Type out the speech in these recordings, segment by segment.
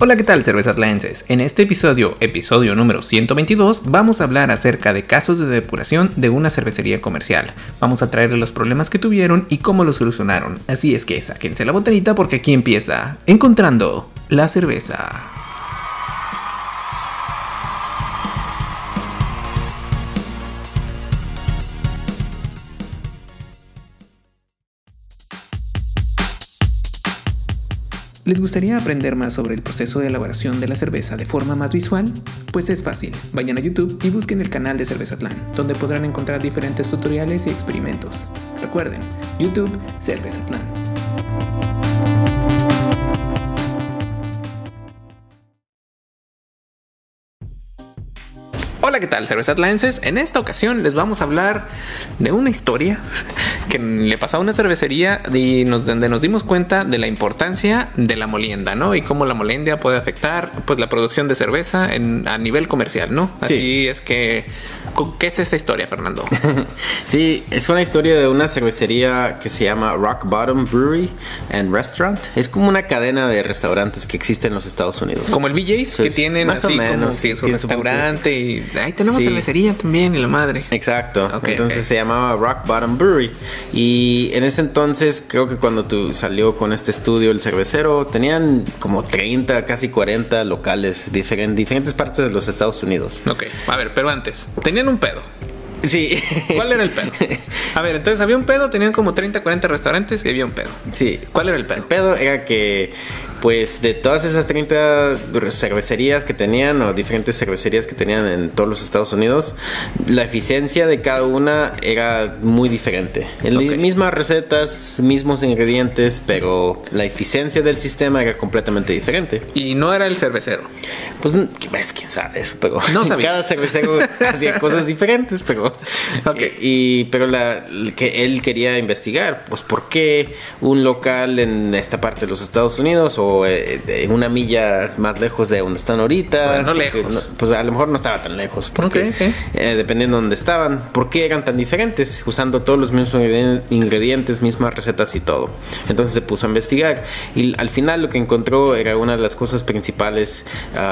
Hola, ¿qué tal, cervezatlaenses? En este episodio número 122, vamos a hablar acerca de casos de depuración de una cervecería comercial. Vamos a traerles los problemas que tuvieron y cómo los solucionaron. Así es que sáquense la botanita porque aquí empieza Encontrando la Cerveza. ¿Les gustaría aprender más sobre el proceso de elaboración de la cerveza de forma más visual? Pues es fácil, vayan a YouTube y busquen el canal de Cervezatlán, donde podrán encontrar diferentes tutoriales y experimentos. Recuerden, YouTube Cervezatlán. Hola, ¿qué tal, cervezatlaenses? En esta ocasión les vamos a hablar de una historia que le pasó a una cervecería y donde nos dimos cuenta de la importancia de la molienda, ¿no? Y cómo la molienda puede afectar pues la producción de cerveza a nivel comercial, ¿no? Así sí. Es que, ¿qué es esa historia, Fernando? Sí, es una historia de una cervecería que se llama Rock Bottom Brewery and Restaurant. Es como una cadena de restaurantes que existe en los Estados Unidos. Como el BJ's, pues, que tienen más así o menos, como sí, que su restaurante y ahí tenemos cervecería también y la madre. Exacto. Entonces se llamaba Rock Bottom Brewery. Y en ese entonces, creo que cuando salió con este estudio el cervecero, tenían como 30, casi 40 locales en diferentes partes de los Estados Unidos. Ok, a ver, pero antes, tenían un pedo. Sí. ¿Cuál era el pedo? A ver, entonces había un pedo, tenían como 30, 40 restaurantes y había un pedo. Sí. ¿Cuál era el pedo? El pedo era que, pues, de todas esas 30 cervecerías que tenían, o diferentes cervecerías que tenían en todos los Estados Unidos, la eficiencia de cada una era muy diferente. Mismas recetas, mismos ingredientes, pero la eficiencia del sistema era completamente diferente. Y no era el cervecero. Pues, quién sabe eso, pero no sabía. Cada cervecero hacía cosas diferentes, pero pero que él quería investigar, pues, ¿por qué un local en esta parte de los Estados Unidos o una milla más lejos de donde están ahorita? Bueno, lejos. Pues a lo mejor no estaba tan lejos, porque dependiendo de dónde estaban, ¿por qué eran tan diferentes? Usando todos los mismos ingredientes, mismas recetas y todo. Entonces se puso a investigar y al final lo que encontró era una de las cosas principales,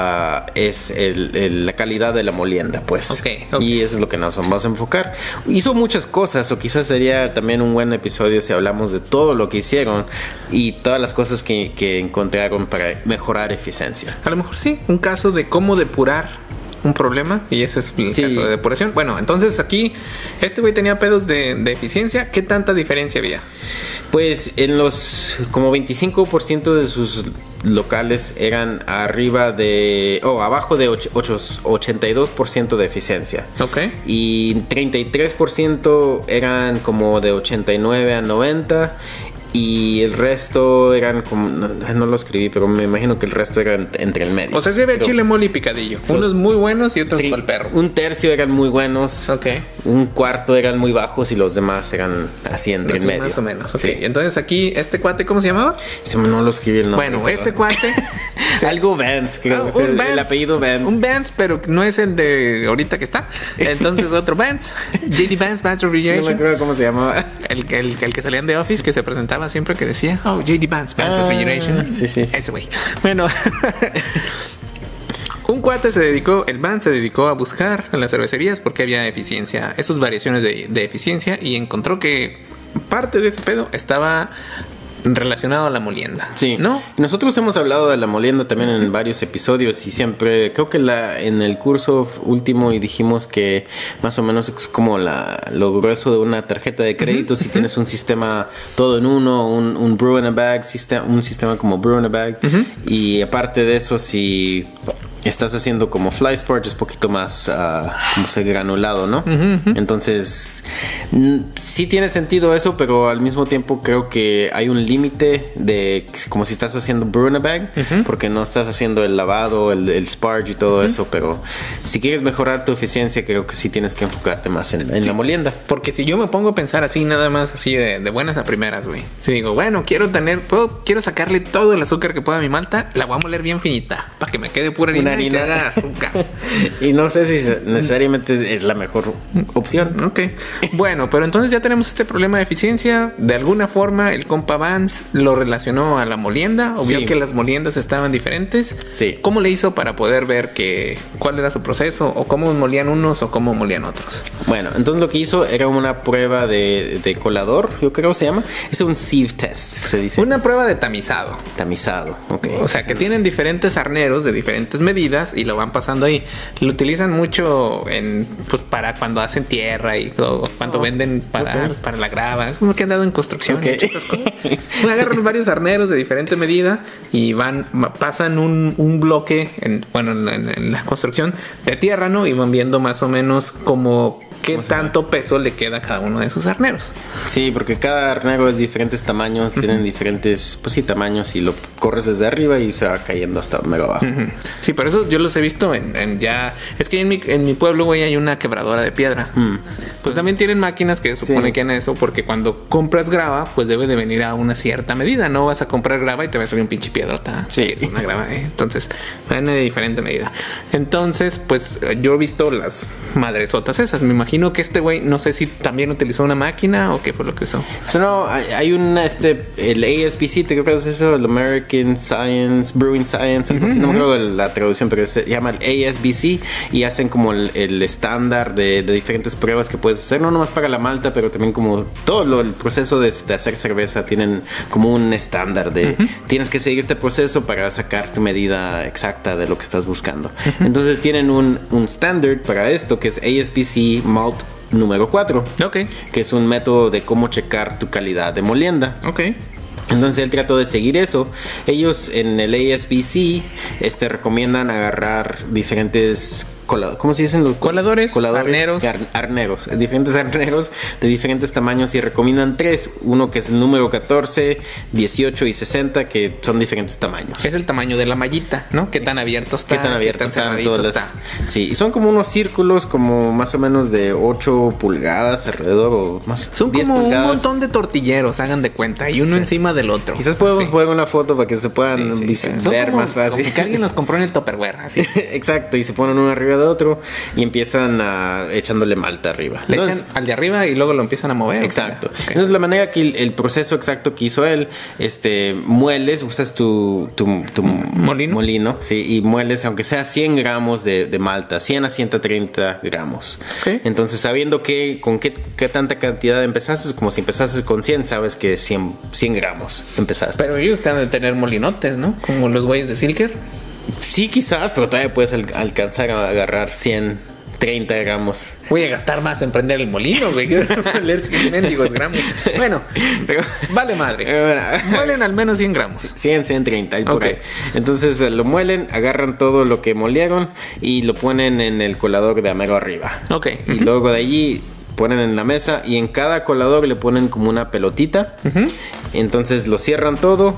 es la calidad de la molienda, pues. Y eso es lo que nos vamos a enfocar. Hizo muchas cosas, o quizás sería también un buen episodio si hablamos de todo lo que hicieron y todas las cosas que encontraron para mejorar eficiencia. A lo mejor sí, un caso de cómo depurar un problema, y ese es el caso de depuración. Bueno, entonces aquí este güey tenía pedos de eficiencia. ¿Qué tanta diferencia había? Pues en los como 25% de sus locales eran abajo de 82% de eficiencia. Y 33% eran como de 89 a 90. Y el resto eran como... No lo escribí, pero me imagino que el resto eran entre el medio. O sea, sí había chile, mole y picadillo. Unos muy buenos y otros pa'l perro. Un tercio eran muy buenos. Un cuarto eran muy bajos y los demás eran así entre el medio. Más o menos. Sí. Entonces aquí, ¿este cuate cómo se llamaba? No lo escribí el nombre. Bueno, este cuate... Algo Vance, creo que es el apellido Vance. Un Vance, pero no es el de ahorita que está. Entonces otro Vance. JD Vance Refrigeration. No me acuerdo cómo se llamaba. El que salía en The Office, que se presentaba siempre, que decía JD Vance Refrigeration. Sí. Ese güey. Bueno, un cuate el Vance se dedicó a buscar en las cervecerías porque había eficiencia, esas variaciones de eficiencia, y encontró que parte de ese pedo estaba relacionado a la molienda. Sí, ¿no? Nosotros hemos hablado de la molienda también en varios episodios y siempre, creo que en el curso último y dijimos que más o menos es como lo grueso de una tarjeta de crédito. Si tienes un sistema todo en uno, un brew in a bag, un sistema como brew in a bag, y aparte de eso, si estás haciendo como fly sport, es poquito más como se granulado, ¿no? Entonces sí tiene sentido eso, pero al mismo tiempo creo que hay un límite de como si estás haciendo brew in a bag, porque no estás haciendo el lavado, el sparge y todo eso. Pero si quieres mejorar tu eficiencia, creo que sí tienes que enfocarte más en la molienda. Porque si yo me pongo a pensar así, nada más así de buenas a primeras, güey, si digo, bueno, quiero sacarle todo el azúcar que pueda a mi malta, la voy a moler bien finita para que me quede pura harina harina y se haga azúcar. Y no sé si necesariamente es la mejor opción. Ok. Bueno, pero entonces ya tenemos este problema de eficiencia. De alguna forma, el compa Vance lo relacionó a la molienda o vio que las moliendas estaban diferentes. Sí. ¿Cómo le hizo para poder ver cuál era su proceso o cómo molían unos o cómo molían otros? Bueno, entonces lo que hizo era una prueba de colador, yo creo que se llama. Es un sieve test, se dice. Una prueba de tamizado. Tamizado, ok. O sea, que tienen diferentes arneros de diferentes medidas y lo van pasando ahí. Lo utilizan mucho pues para cuando hacen tierra y cuando venden para la grava. Es como que han dado en construcción. Esas cosas. Agarran varios arneros de diferente medida y pasan un bloque en la construcción de tierra, ¿no? Y van viendo más o menos como qué tanto peso le queda a cada uno de esos arneros. Sí, porque cada arnero es diferentes tamaños, tienen diferentes, tamaños y lo corres desde arriba y se va cayendo hasta mega abajo. Sí, pero eso yo los he visto ya... Es que en mi pueblo, güey, hay una quebradora de piedra. Pues también tienen máquinas que supone que en eso, porque cuando compras grava, pues debe de venir a una cierta medida. No vas a comprar grava y te va a salir un pinche piedrota. Sí. Es una grava, Entonces, viene de diferente medida. Entonces, pues yo he visto las madresotas esas. Me imagino que este güey, no sé si también utilizó una máquina o qué fue lo que usó. No, hay el ASBC, te creo que es eso, el American Science, Brewing Science, algo así, no me acuerdo de la traducción, pero se llama el ASBC y hacen como el estándar de diferentes pruebas que puedes hacer, no nomás para la malta, pero también como todo el proceso de hacer cerveza, tienen como un estándar de tienes que seguir este proceso para sacar tu medida exacta de lo que estás buscando. Entonces tienen un estándar para esto que es ASBC Malt número 4, que es un método de cómo checar tu calidad de molienda. Entonces él trató de seguir eso. Ellos en el ASBC recomiendan agarrar diferentes ¿cómo se dicen los coladores? Arneros, diferentes arneros de diferentes tamaños y recomiendan 3, uno que es el número 14, 18 y 60, que son diferentes tamaños. Es el tamaño de la mallita, ¿no? ¿Qué tan abierto está? ¿Qué tan abierto está? Sí, y son como unos círculos como más o menos de 8 pulgadas alrededor o más. Son 10 como pulgadas. Un montón de tortilleros, hagan de cuenta, y uno encima del otro. Quizás podemos poner una foto para que se puedan ver más fácil. Como que alguien los compró en el Tupperware, así. Exacto, y se ponen uno arriba de otro y empiezan echándole malta arriba. Le echan al de arriba y luego lo empiezan a mover. Exacto. Entonces la manera que el proceso exacto que hizo él, mueles, usas tu molino, sí, y mueles aunque sea 100 gramos de malta, 100 a 130 gramos. Entonces sabiendo con qué tanta cantidad empezaste, como si empezaste con 100, sabes que 100 gramos empezaste. Pero ellos te han de tener molinotes, ¿no? Como los güeyes de Silker. Sí, quizás, pero todavía puedes alcanzar a agarrar 130 gramos. Voy a gastar más en prender el molino, güey. Leer 100 mendigos gramos. Bueno, pero vale madre. Muelen al menos 100 gramos. 130. Entonces lo muelen, agarran todo lo que molieron y lo ponen en el colador de mero arriba. Y luego de allí ponen en la mesa y en cada colador le ponen como una pelotita. Entonces lo cierran todo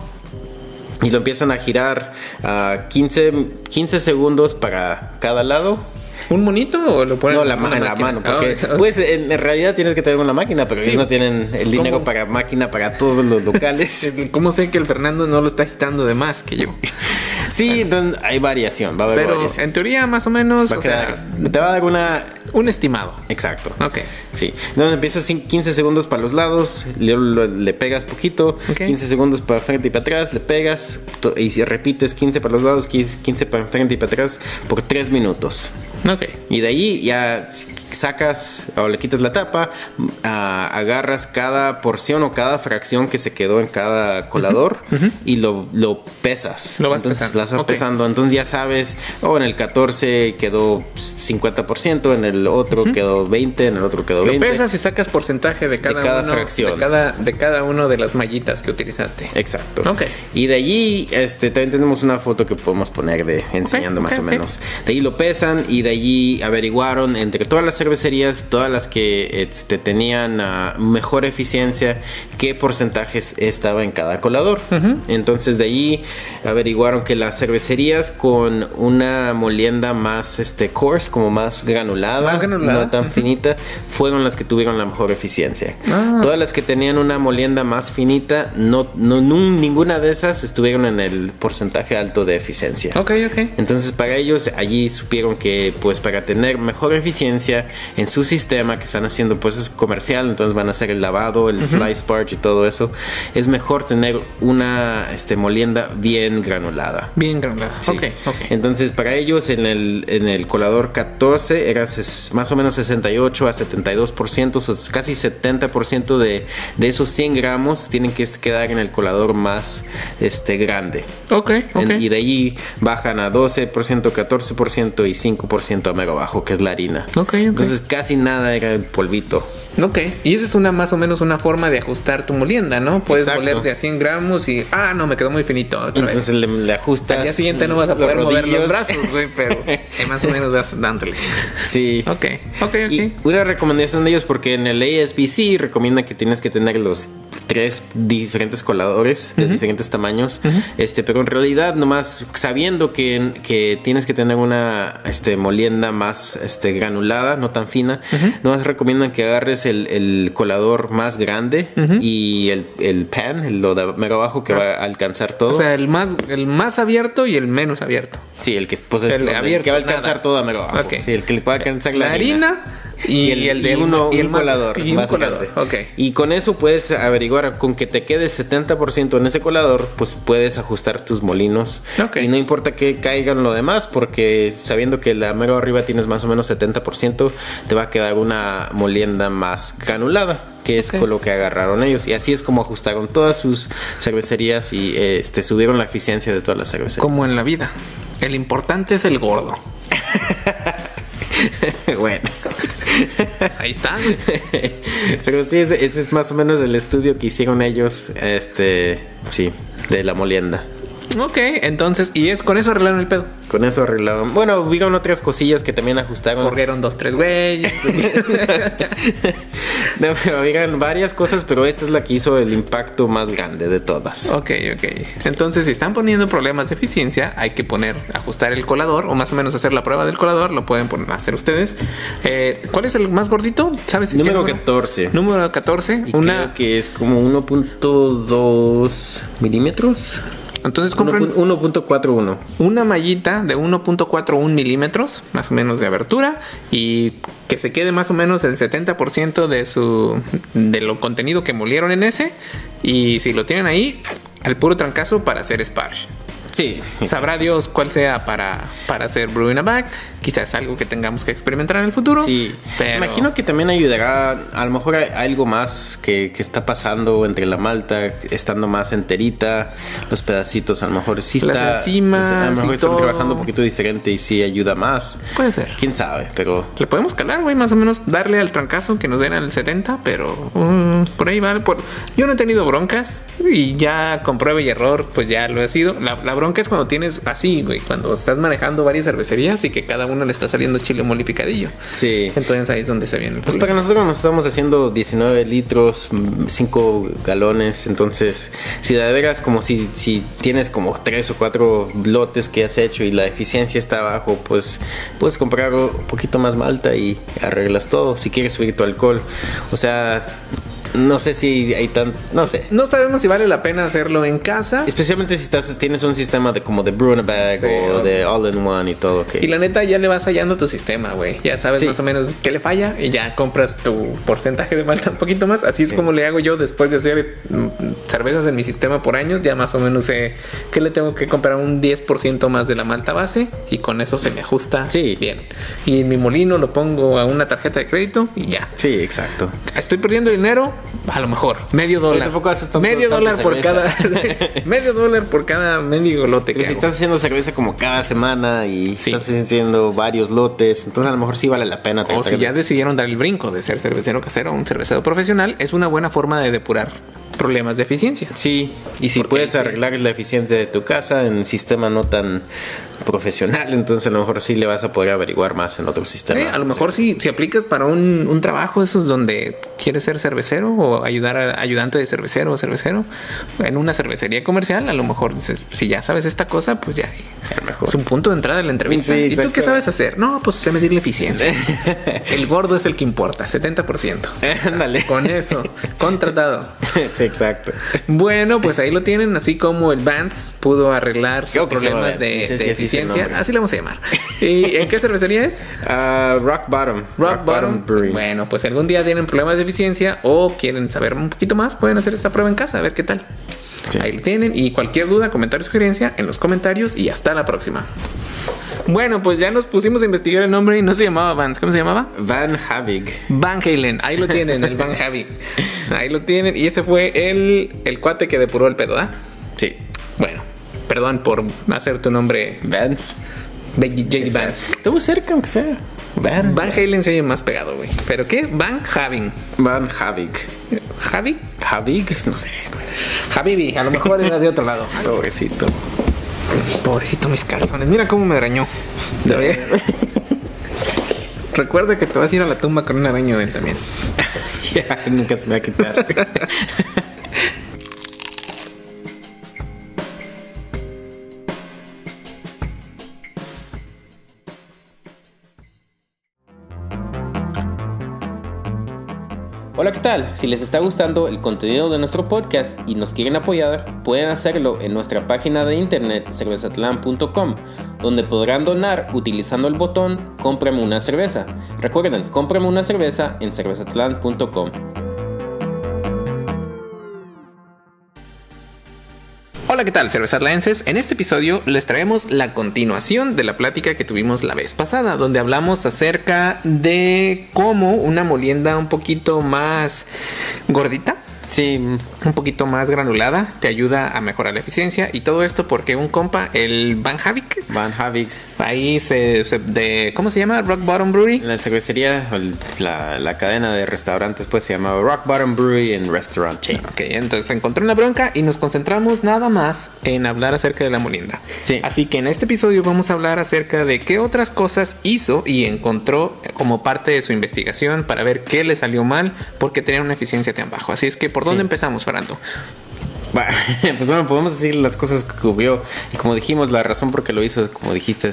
y lo empiezan a girar a 15 segundos para cada lado. ¿Un monito o lo ponen en la mano? Porque pues en realidad tienes que tener una máquina, pero ellos no tienen el dinero para máquina para todos los locales. ¿Cómo sé que el Fernando no lo está agitando de más que yo? Sí, entonces hay variación, va a haber variación. En teoría más o menos te va a dar un estimado. Exacto. Sí. Entonces empiezas 15 segundos para los lados, le pegas poquito, 15 segundos para frente y para atrás, le pegas y si repites 15 para los lados, 15 para frente y para atrás por 3 minutos. Y de ahí ya sacas o le quitas la tapa, agarras cada porción o cada fracción que se quedó en cada colador y lo pesas. Lo vas pesando. Las vas pesando. Entonces ya sabes, en el 14 quedó 50%, en el otro quedó 20, en el otro quedó 20. Lo pesas y sacas porcentaje de cada fracción. De cada uno de las mallitas que utilizaste. Exacto. Y de allí también tenemos una foto que podemos poner enseñando más o menos. De ahí lo pesan y de allí averiguaron entre todas las cervecerías, todas las que tenían mejor eficiencia, qué porcentajes estaba en cada colador. Entonces de ahí averiguaron que las cervecerías con una molienda más coarse, como más granulada, no tan finita, fueron las que tuvieron la mejor eficiencia. Todas las que tenían una molienda más finita, ninguna de esas estuvieron en el porcentaje alto de eficiencia. Entonces para ellos allí supieron que pues para tener mejor eficiencia en su sistema que están haciendo, pues es comercial, entonces van a hacer el lavado, el fly sparge y todo eso, es mejor tener una molienda bien granulada. Sí. Entonces para ellos en el colador 14 era más o menos 68 a 72%, o sea, casi 70% de esos 100 gramos tienen que quedar en el colador más grande. Y de ahí bajan a 12%, 14% y 5% a mero bajo, que es la harina. Entonces casi nada era el polvito. Y esa es más o menos una forma de ajustar tu molienda, ¿no? Puedes moler de a 100 gramos y no, me quedó muy finito. Entonces le ajustas. Al día siguiente no vas a poder mover los brazos, güey, pero más o menos vas dándole. Sí. Ok. Y una recomendación de ellos, porque en el ASBC recomienda que tienes que tener los 3 diferentes coladores de diferentes tamaños, pero en realidad nomás sabiendo que tienes que tener una molienda más granulada, no tan fina, nomás recomiendan que agarres el colador más grande y el pan, lo de mero abajo, que va a alcanzar todo. O sea, el más abierto y el menos abierto. Sí, el que pues el abierto, que va a alcanzar todo a mero abajo. Sí, el que le puede alcanzar la harina. Y un colador. Y con eso puedes averiguar, con que te quede 70% en ese colador, pues puedes ajustar tus molinos. Y no importa que caigan lo demás, porque sabiendo que la mero arriba tienes más o menos 70%, te va a quedar una molienda más granulada, que es con lo que agarraron ellos. Y así es como ajustaron todas sus cervecerías y subieron la eficiencia de todas las cervecerías. Como en la vida, el importante es el gordo. Bueno, ahí está. Pero sí, ese es más o menos el estudio que hicieron ellos, sí, de la molienda. Entonces, con eso arreglaron el pedo. Con eso arreglaron. Bueno, vieron otras cosillas que también ajustaron. Corrieron 2-3 güeyes. Vieron varias cosas, pero esta es la que hizo el impacto más grande de todas. Entonces, si están poniendo problemas de eficiencia, hay que ajustar el colador, o más o menos hacer la prueba del colador. Lo pueden hacer ustedes. ¿Cuál es el más gordito? ¿Sabes? Número 14. Número 14. Creo que es como 1.2 milímetros. Entonces compren 1.41. Una mallita de 1.41 milímetros, más o menos de abertura, y que se quede más o menos el 70% de lo contenido que molieron en ese. Y si lo tienen ahí, al puro trancazo para hacer sparge. Sí. Sabrá Dios cuál sea para hacer brew in a bag. Quizás algo que tengamos que experimentar en el futuro. Sí. Pero imagino que también ayudará. A lo mejor hay algo más que está pasando entre la malta, estando más enterita, los pedacitos. A lo mejor sí está. Las enzimas. A lo mejor están trabajando un poquito diferente y sí ayuda más. Puede ser. Quién sabe, pero. Le podemos calar, güey, más o menos darle al trancazo que nos den al 70, pero por ahí vale. Yo no he tenido broncas y ya con prueba y error, pues ya lo he sido. La bronca es cuando tienes así, güey, cuando estás manejando varias cervecerías y que cada uno le está saliendo chile mole picadillo. Sí. Entonces ahí es donde se viene el problema. Pues para nosotros nos estamos haciendo 19 litros, 5 galones. Entonces, si de veras, como si tienes como 3 o 4 lotes que has hecho y la eficiencia está abajo, pues puedes comprar un poquito más malta y arreglas todo. Si quieres subir tu alcohol, o sea, no sé si hay no sé. No sabemos si vale la pena hacerlo en casa. Especialmente si tienes un sistema de brew in a bag, sí, o de all in one y todo. Y la neta ya le vas hallando tu sistema, güey. Ya sabes más o menos qué le falla y ya compras tu porcentaje de malta un poquito más. Así es como le hago yo después de hacer cervezas en mi sistema por años. Ya más o menos sé que le tengo que comprar un 10% más de la malta base y con eso se me ajusta bien. Y en mi molino lo pongo a una tarjeta de crédito y ya. Sí, exacto. Estoy perdiendo dinero. A lo mejor $0.50 $0.50 por cada $0.50 por cada mendigo lote. Pero si estás haciendo cerveza como cada semana y estás haciendo varios lotes, entonces a lo mejor sí vale la pena. O si ya decidieron dar el brinco de ser cervecero casero a un cervecero profesional, es una buena forma de depurar problemas de eficiencia. Sí, y si puedes arreglar la eficiencia de tu casa en un sistema no tan profesional, entonces a lo mejor sí le vas a poder averiguar más en otro sistema. A lo mejor si aplicas para un trabajo esos donde quieres ser cervecero o ayudante de cervecero o cervecero en una cervecería comercial, a lo mejor dices, si ya sabes esta cosa, pues ya es un punto de entrada de la entrevista. ¿Y tú qué sabes hacer? No, pues sé medir la eficiencia. El gordo es el que importa, 70%. Ándale. Con eso, contratado. Sí, exacto. Bueno, pues ahí lo tienen, así como el Vance pudo arreglar sus problemas de eficiencia. Así le vamos a llamar. ¿Y en qué cervecería es? Rock Bottom. Rock Bottom Brewery. Bueno, pues si algún día tienen problemas de eficiencia o quieren saber un poquito más, pueden hacer esta prueba en casa, a ver qué tal. Sí. Ahí lo tienen. Y cualquier duda, comentario, sugerencia en los comentarios. Y hasta la próxima. Bueno, pues ya nos pusimos a investigar el nombre y no se llamaba Vance. ¿Cómo se llamaba? Van Havig. Van Halen. Ahí lo tienen, el Van Havig. Ahí lo tienen. Y ese fue el cuate que depuró el pedo, ¿ah? Sí. Bueno, perdón por hacer tu nombre Vance. J.D. Vance. Estuvo cerca, aunque sea. Van Halen se oye más pegado, güey. ¿Pero qué? Van Having. Van Havig. ¿Havig? Havig, no sé. Habibi, a lo mejor era de otro lado. Pobrecito. Pobrecito mis calzones. Mira cómo me arañó. Recuerda que te vas a ir a la tumba con un araño de él también. Ya, nunca se me va a quitar. Hola, ¿qué tal? Si les está gustando el contenido de nuestro podcast y nos quieren apoyar, pueden hacerlo en nuestra página de internet cervezatlan.com, donde podrán donar utilizando el botón Cómprame una cerveza. Recuerden, cómprame una cerveza en cervezatlan.com. Hola, ¿qué tal, cervezatlaenses? En este episodio les traemos la continuación de la plática que tuvimos la vez pasada, donde hablamos acerca de cómo una molienda un poquito más gordita, sí, un poquito más granulada, te ayuda a mejorar la eficiencia. Y todo esto porque un compa, el Van Havig, ahí ¿cómo se llama? Rock Bottom Brewery. La cervecería, la cadena de restaurantes, pues se llamaba Rock Bottom Brewery and Restaurant Chain. Ok, entonces encontré una bronca y nos concentramos nada más en hablar acerca de la molienda. Sí. Así que en este episodio vamos a hablar acerca de qué otras cosas hizo y encontró como parte de su investigación para ver qué le salió mal porque tenía una eficiencia tan baja. Así es que, ¿por dónde empezamos, Fernando? Pues bueno, podemos decir las cosas que cubrió. Y como dijimos, la razón por qué lo hizo es, como dijiste,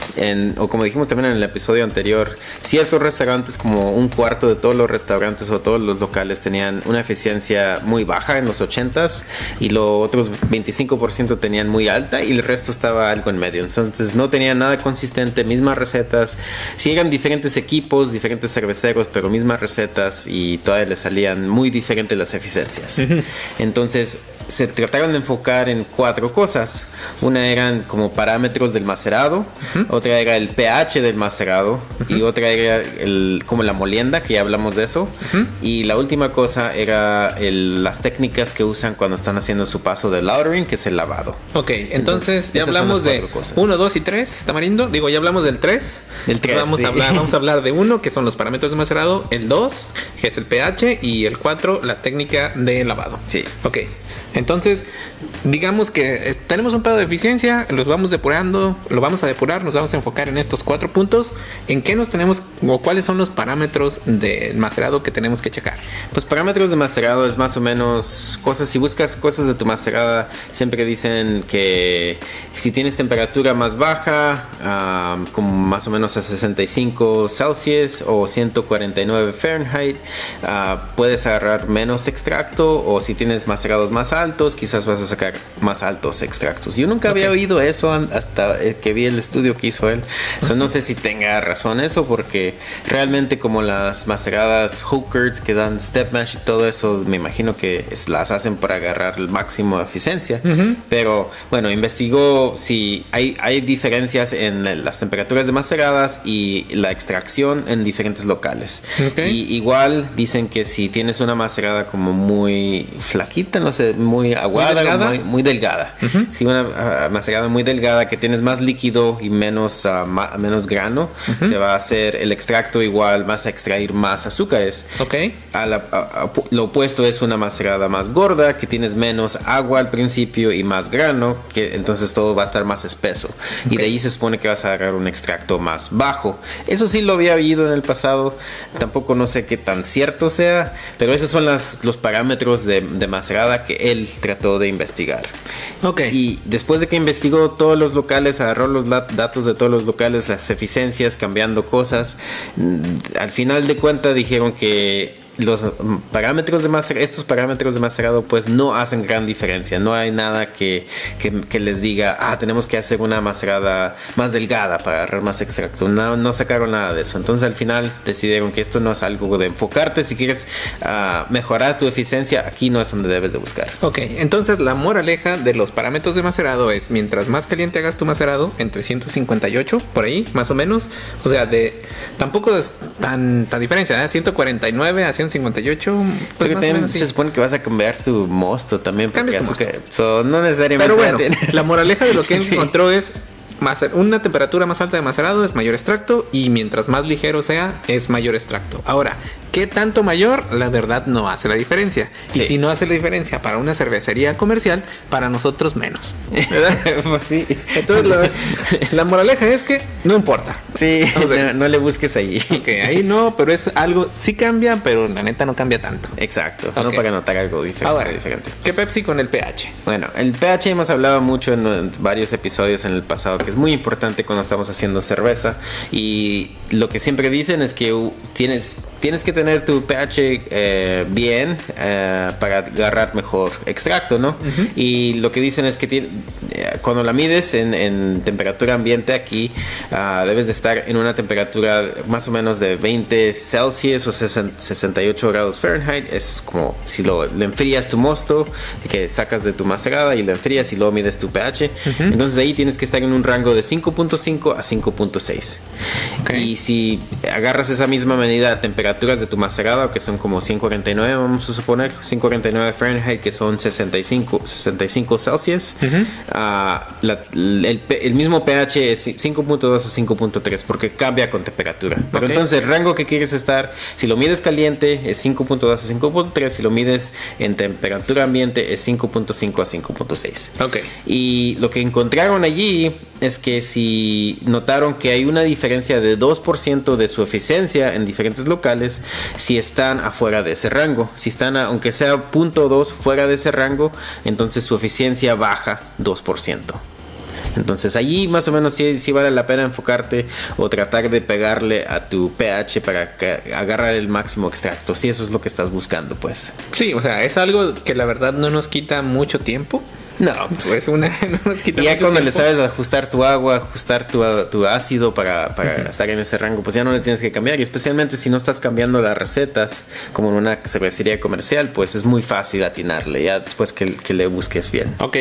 o como dijimos también en el episodio anterior, ciertos restaurantes, como un cuarto de todos los restaurantes o todos los locales, tenían una eficiencia muy baja en los 80s y los otros 25% tenían muy alta y el resto estaba algo en medio. Entonces no tenían nada consistente, mismas recetas. Sí eran diferentes equipos, diferentes cerveceros, pero mismas recetas y todavía les salían muy diferentes las eficiencias. Entonces se trataron de enfocar en 4 cosas. Una eran como parámetros del macerado, otra era el pH del macerado, y otra era como la molienda, que ya hablamos de eso, y la última cosa era las técnicas que usan cuando están haciendo su paso de lautering, que es el lavado. Ok, entonces ya hablamos de 1, 2 y 3, Tamarindo. Digo, ya hablamos del 3. Del 3, vamos a hablar de 1, que son los parámetros de macerado, el 2, que es el pH, y el 4, la técnica de lavado. Sí. Ok. Entonces, digamos que tenemos un pedo de eficiencia, los vamos depurando, lo vamos a depurar, nos vamos a enfocar en estos 4 puntos. ¿En qué nos tenemos o cuáles son los parámetros del macerado que tenemos que checar? Pues parámetros de macerado es más o menos cosas, si buscas cosas de tu macerada, siempre dicen que si tienes temperatura más baja, como más o menos a 65 Celsius o 149 Fahrenheit, puedes agarrar menos extracto, o si tienes macerados más altos, quizás vas a sacar más altos extractos. Yo nunca había oído eso hasta que vi el estudio que hizo él. No sé si tenga razón eso, porque realmente como las maceradas hookers que dan step mash y todo eso, me imagino que las hacen para agarrar el máximo de eficiencia. Pero bueno, investigó si hay diferencias en las temperaturas de maceradas y la extracción en diferentes locales. Y igual dicen que si tienes una macerada como muy flaquita, no sé, muy aguada, muy delgada. Si una macerada muy delgada, que tienes más líquido y menos grano, se va a hacer el extracto igual vas a extraer más azúcares. Ok. Lo opuesto es una macerada más gorda, que tienes menos agua al principio y más grano, que entonces todo va a estar más espeso. Okay. Y de ahí se supone que vas a agarrar un extracto más bajo. Eso sí lo había oído en el pasado, tampoco no sé qué tan cierto sea, pero esos son los parámetros de macerada que él trató de investigar. Okay. Y después de que investigó todos los locales, agarró los datos de todos los locales, las eficiencias, cambiando cosas, al final de cuentas dijeron que los parámetros de macerado, estos parámetros de macerado pues no hacen gran diferencia. No hay nada que les diga, tenemos que hacer una macerada más delgada para agarrar más extracto. No sacaron nada de eso. Entonces al final decidieron que esto no es algo de enfocarte. Si quieres mejorar tu eficiencia, aquí no es donde debes de buscar. Ok, entonces la moraleja de los parámetros de macerado es: mientras más caliente hagas tu macerado, entre 158 por ahí más o menos, o sea, tampoco es tanta diferencia, ¿eh? 149 a 158, pues más o menos, sí. Se supone que vas a cambiar tu mosto también, porque no necesariamente. Pero bueno, la moraleja de lo que él encontró es: una temperatura más alta de macerado es mayor extracto, y mientras más ligero sea es mayor extracto. Ahora, ¿qué tanto mayor? La verdad no hace la diferencia. Sí. Y si no hace la diferencia para una cervecería comercial, para nosotros menos, ¿verdad? Pues sí. Entonces la moraleja es que no importa. Sí, no le busques allí. Ok, ahí no, pero es algo, sí cambia, pero la neta no cambia tanto. Exacto, no para notar algo diferente. Ahora, ¿qué Pepsi con el pH? Bueno, el pH hemos hablado mucho en varios episodios en el pasado, que es muy importante cuando estamos haciendo cerveza, y lo que siempre dicen es que tienes que tener tu pH bien para agarrar mejor extracto, ¿no? Uh-huh. Y lo que dicen es que cuando la mides en temperatura ambiente aquí, debes de estar en una temperatura más o menos de 20 Celsius o 68 grados Fahrenheit. Es como si le enfrías tu mosto que sacas de tu macerada y lo enfrías y luego mides tu pH. Uh-huh. Entonces ahí tienes que estar en un rango de 5.5 a 5.6. Okay. Y si agarras esa misma medida de temperaturas de tu macerado, que son como 149, vamos a suponer 149 Fahrenheit, que son 65 Celsius, uh-huh. El mismo pH es 5.2 a 5.3 porque cambia con temperatura. Pero entonces el rango que quieres estar, si lo mides caliente es 5.2 a 5.3, si lo mides en temperatura ambiente es 5.5 a 5.6. Okay. Y lo que encontraron allí es que si notaron que hay una diferencia de 2% de su eficiencia en diferentes locales si están afuera de ese rango. Si están, aunque sea 0.2 fuera de ese rango, entonces su eficiencia baja 2%. Entonces allí más o menos sí vale la pena enfocarte o tratar de pegarle a tu pH para agarrar el máximo extracto, si eso es lo que estás buscando, pues. Sí, o sea, es algo que la verdad no nos quita mucho tiempo. No, pues no nos quita. Y ya cuando tiempo le sabes ajustar tu agua, ajustar tu ácido para uh-huh. estar en ese rango, pues ya no le tienes que cambiar. Y especialmente si no estás cambiando las recetas como en una cervecería comercial, pues es muy fácil atinarle ya después que le busques bien. Ok.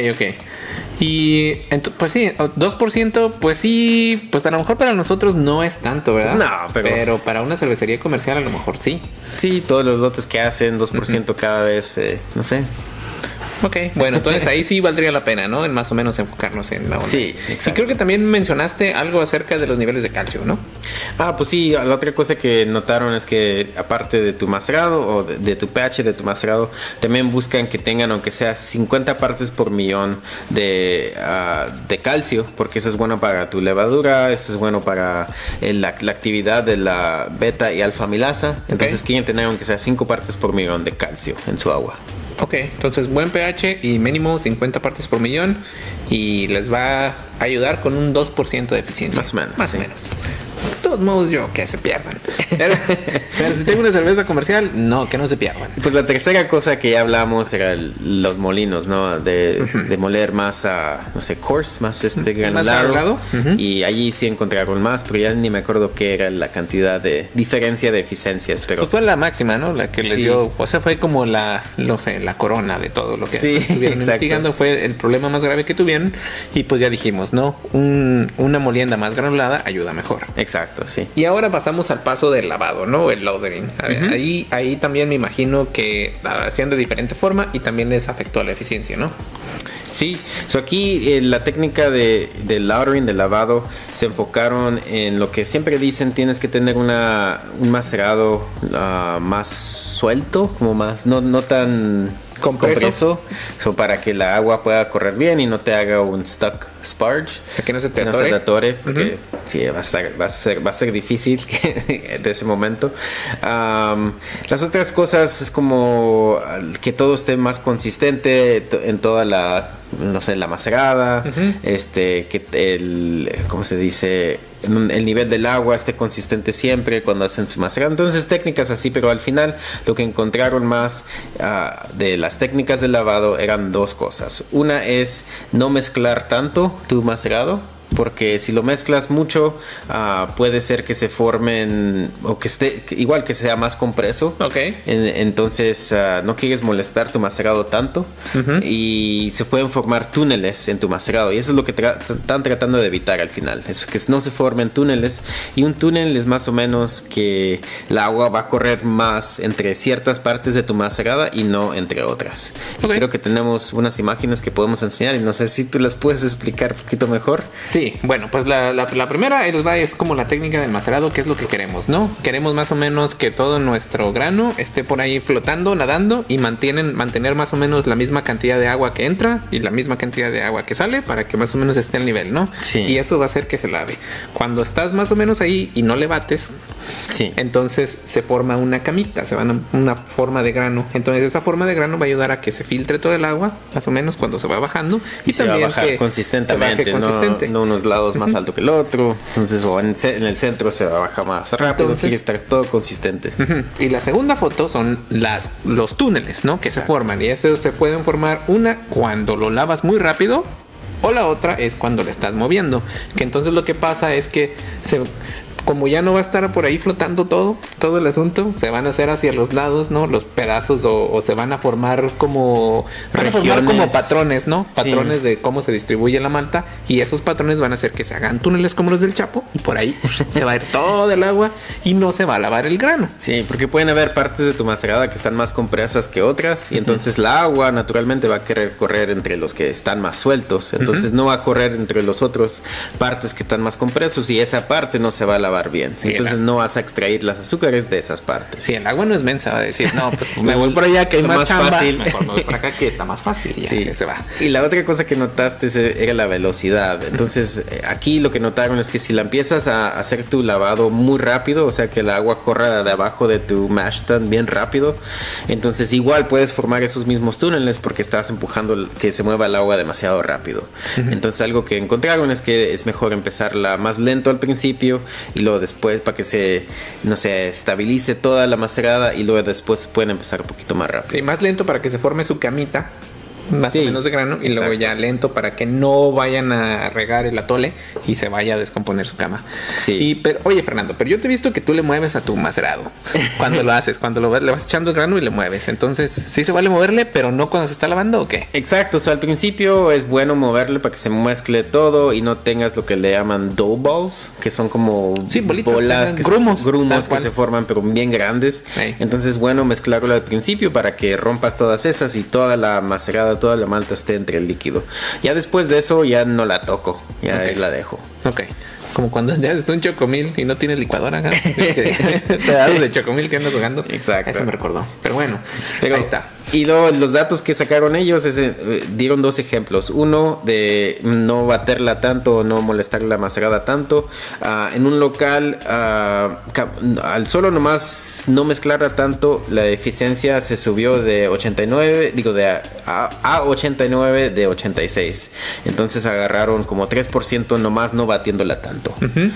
Y pues sí, 2%, pues sí, pues a lo mejor para nosotros no es tanto, ¿verdad? Pues no, pero para una cervecería comercial a lo mejor sí. Sí, todos los lotes que hacen, 2% uh-huh. cada vez, no sé. Ok, bueno, entonces ahí sí valdría la pena, ¿no? En más o menos enfocarnos en la onda. Sí, exacto. Y creo que también mencionaste algo acerca de los niveles de calcio, ¿no? Pues sí, la otra cosa que notaron es que aparte de tu macerado o de tu pH de tu macerado, también buscan que tengan aunque sea 50 partes por millón de calcio, porque eso es bueno para tu levadura, eso es bueno para la actividad de la beta y alfa amilasa. Entonces quieren tener aunque sea 5 partes por millón de calcio en su agua. Ok, entonces buen pH y mínimo 50 partes por millón, y les va a ayudar con un 2% de eficiencia. Más o menos. De todos modos, que se pierdan. Pero si tengo una cerveza comercial, que no se pierdan. Pues la tercera cosa que ya hablamos era los molinos, ¿no? De moler más no sé, coarse, más granulado. Uh-huh. Y allí sí encontraron más, pero ya ni me acuerdo qué era la cantidad de diferencia de eficiencias. Pero pues fue la máxima, ¿no? La que les dio, o sea, fue como la corona de todo lo que estuvieron investigando. Fue el problema más grave que tuvieron. Y pues ya dijimos, ¿no? Una molienda más granulada ayuda mejor. Exacto, sí. Y ahora pasamos al paso del lavado, ¿no? El laudering. Uh-huh. Ahí también me imagino que la hacían de diferente forma y también les afectó a la eficiencia, ¿no? Sí, aquí la técnica de lautering, de lavado, se enfocaron en lo que siempre dicen, tienes que tener un macerado más suelto, como más, no tan compreso, para que la agua pueda correr bien y no te haga un stuck sparge, o sea, que no se te atore, porque sí, va a ser difícil de ese momento. Las otras cosas es como que todo esté más consistente en toda la macerada, que ¿cómo se dice? El nivel del agua esté consistente siempre cuando hacen su macerado. Entonces técnicas así, pero al final lo que encontraron más de las técnicas de lavado eran dos cosas. Una es no mezclar tanto tu macerado, porque si lo mezclas mucho puede ser que se formen o que esté igual, que sea más compreso. Entonces no quieres molestar tu macerado tanto y se pueden formar túneles en tu macerado, y eso es lo que están tratando de evitar al final, es que no se formen túneles. Y un túnel es más o menos que el agua va a correr más entre ciertas partes de tu macerada y no entre otras. Creo que tenemos unas imágenes que podemos enseñar y no sé si tú las puedes explicar un poquito mejor. Sí, bueno, pues la primera es como la técnica del macerado, que es lo que queremos, ¿no? Queremos más o menos que todo nuestro grano esté por ahí flotando, nadando, y mantener más o menos la misma cantidad de agua que entra y la misma cantidad de agua que sale, para que más o menos esté al nivel, ¿no? Sí. Y eso va a hacer que se lave. Cuando estás más o menos ahí y no le bates, sí, entonces se forma una camita, se va a una forma de grano. Entonces esa forma de grano va a ayudar a que se filtre todo el agua, más o menos cuando se va bajando, y se también va a bajar consistentemente, no unos lados más alto que el otro. Entonces, o en el centro se baja más rápido. Tiene que estar todo consistente. Y la segunda foto son los túneles, ¿no? Que se forman, y eso se pueden formar cuando lo lavas muy rápido, o la otra es cuando le estás moviendo, que entonces lo que pasa es que como ya no va a estar por ahí flotando todo el asunto, se van a hacer hacia los lados, ¿no? Los pedazos, o se van a formar como patrones, ¿no? Patrones de cómo se distribuye la malta, y esos patrones van a hacer que se hagan túneles como los del Chapo, y por ahí se va a ir todo el agua y no se va a lavar el grano. Sí, porque pueden haber partes de tu macerada que están más compresas que otras, y entonces la agua naturalmente va a querer correr entre los que están más sueltos, entonces no va a correr entre los otros partes que están más compresos, y esa parte no se va a lavar bien. Sí, entonces no vas a extraer las azúcares de esas partes. Sí, el agua no es mensa, va a decir, no, pues me voy por allá que hay más chamba, fácil. Mejor me voy por acá que está más fácil, y ya se va. Y la otra cosa que notaste era la velocidad. Entonces aquí lo que notaron es que si la empiezas a hacer tu lavado muy rápido, o sea que el agua corra de abajo de tu mash tun bien rápido, entonces igual puedes formar esos mismos túneles porque estás empujando que se mueva el agua demasiado rápido. Entonces algo que encontraron es que es mejor empezarla más lento al principio y luego después para que se estabilice toda la macerada, y luego después pueden empezar un poquito más rápido. Sí, más lento para que se forme su camita más o menos de grano, y luego ya lento para que no vayan a regar el atole y se vaya a descomponer su cama. Sí. Pero, oye, Fernando, pero yo te he visto que tú le mueves a tu macerado cuando lo haces, le vas echando el grano y le mueves. Entonces, ¿sí se vale moverle, pero no cuando se está lavando o qué? Exacto, o sea, al principio es bueno moverle para que se mezcle todo y no tengas lo que le llaman dough balls, que son como bolas, grumos que se forman pero bien grandes. Entonces es bueno mezclarlo al principio para que rompas todas esas y toda la macerada, toda la malta esté entre el líquido. Ya después de eso ya no la toco, ya la dejo. Ok. Como cuando ya haces un chocomil y no tienes licuadora, ¿no? Te das de chocomil que andas jugando. Exacto. Eso me recordó. Pero bueno, ahí está. Y luego los datos que sacaron ellos dieron dos ejemplos. Uno de no baterla tanto o no molestar la macerada tanto. En un local, al solo nomás no mezclarla tanto, la eficiencia se subió de 89, a 89 de 86. Entonces agarraron como 3% nomás no batiéndola tanto.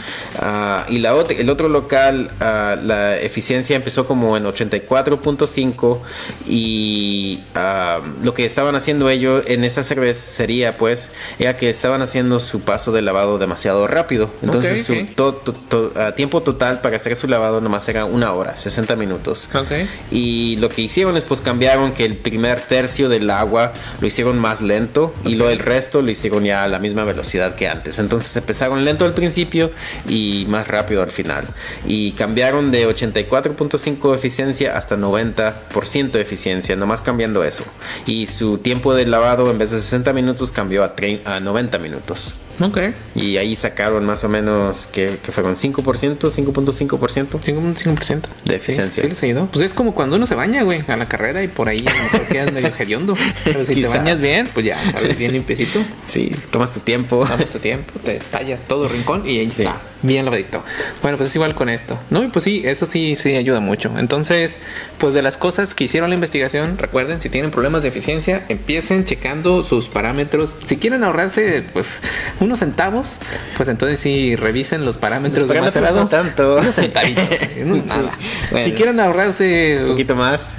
Y el otro local, la eficiencia empezó como en 84.5, y lo que estaban haciendo ellos en esa cervecería pues era que estaban haciendo su paso de lavado demasiado rápido. Entonces su tiempo total para hacer su lavado nomás era 1 hora, 60 60 minutos. Ok. Y lo que hicieron es pues cambiaron que el primer tercio del agua lo hicieron más lento y lo del resto lo hicieron ya a la misma velocidad que antes. Entonces empezaron lento al principio y más rápido al final. Y cambiaron de 84.5 de eficiencia hasta 90% de eficiencia, nomás cambiando eso. Y su tiempo de lavado en vez de 60 minutos cambió a 90 minutos. Ok. Y ahí sacaron más o menos que fueron 5%, 5.5%. 5.5% de eficiencia. Sí, les ayudó. Pues es como cuando uno se baña, güey, a la carrera y por ahí a lo mejor quedas medio hediondo. Pero si Quizás. te bañas bien, pues ya, sales bien limpiecito. Sí, tomas tu tiempo. Tomas tu tiempo, te tallas todo rincón y ahí Sí. está, bien lavadito. Bueno, pues es igual con esto. No, y pues sí, eso sí ayuda mucho. Entonces, pues de las cosas que hicieron la investigación, recuerden, si tienen problemas de eficiencia, empiecen checando sus parámetros. Si quieren ahorrarse, pues, unos centavos, pues entonces sí, revisen los parámetros de macerado. No tanto. Unos centavitos, nada. Bueno. Si quieren ahorrarse Un poquito más.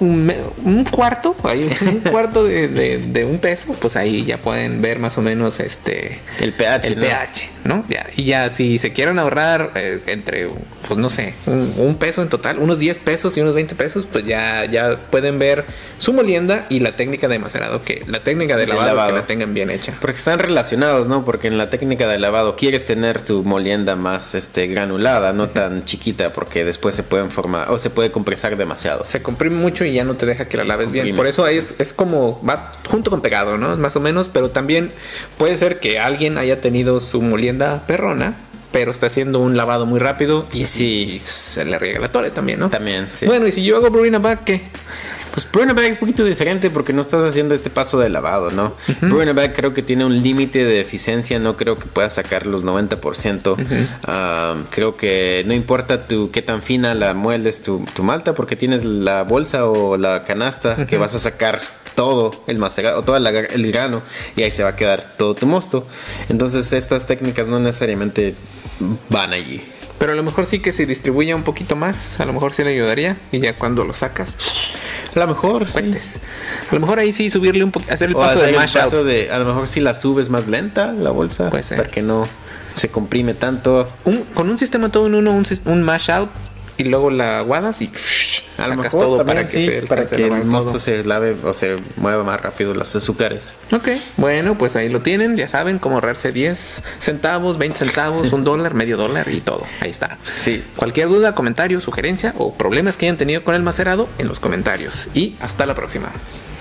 un cuarto, ahí, un cuarto de un peso, pues ahí ya pueden ver más o menos El pH. el pH, ¿no? Ya, y ya si se quieren ahorrar entre, pues no sé, un peso en total, unos 10 pesos y unos 20 pesos, pues ya pueden ver su molienda y la técnica de macerado, que la técnica de lavado, que la tengan bien hecha. Porque están relacionados, ¿no? Porque en la técnica de lavado quieres tener tu molienda más granulada, no tan chiquita, porque después se pueden formar o se puede compresar demasiado. Se comprime mucho y ya no te deja que la laves bien. Comprime. Por eso ahí es como va junto con pegado, ¿no? Más o menos, pero también puede ser que alguien haya tenido su molienda perrona, pero está haciendo un lavado muy rápido y sí se le riega la tole también, ¿no? También, sí. Bueno, y si yo hago Brewing a Bag, ¿qué? Pues Brewing a Bag es un poquito diferente porque no estás haciendo este paso de lavado, ¿no? Brewing a Bag creo que tiene un límite de eficiencia, no creo que puedas sacar los 90%. Creo que no importa qué tan fina la mueldes tu malta, porque tienes la bolsa o la canasta que vas a sacar todo el macerado, todo el grano, y ahí se va a quedar todo tu mosto. Entonces estas técnicas no necesariamente van allí. Pero a lo mejor sí que se distribuya un poquito más, a lo mejor sí le ayudaría, y ya cuando lo sacas, A lo mejor, sí. cuentes. A lo mejor ahí sí subirle un poquito, hacer el O paso hacer de el mash paso out. a lo mejor si la subes más lenta, la bolsa, Puede ser. para que no se comprime tanto. Con un sistema todo en uno, un mash out, y luego la aguadas y A lo sacas mejor todo también, para que sí, se para alcance que a lavar el mosto todo. se lave o se mueva más rápido los azúcares. Ok, bueno, pues ahí lo tienen, ya saben cómo ahorrarse 10 centavos, 20 centavos, $1, medio dólar y todo. Ahí está. Sí. Cualquier duda, comentario, sugerencia o problemas que hayan tenido con el macerado en los comentarios. Y hasta la próxima.